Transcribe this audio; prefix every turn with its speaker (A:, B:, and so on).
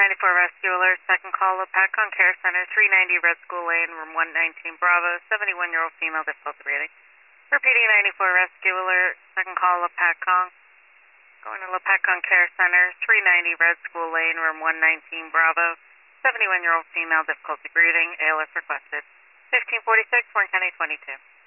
A: Rescue Alert, second call, Patcon Care Center, 390 Red School Lane, room 119 Bravo, 71-year-old female, difficulty breathing. Repeating 94 Rescue Alert, second call, Patcon. Going to Patcon Care Center, 390 Red School Lane, room 119 Bravo, 71-year-old female, difficulty breathing, ALS requested. 1546, Warren County 22.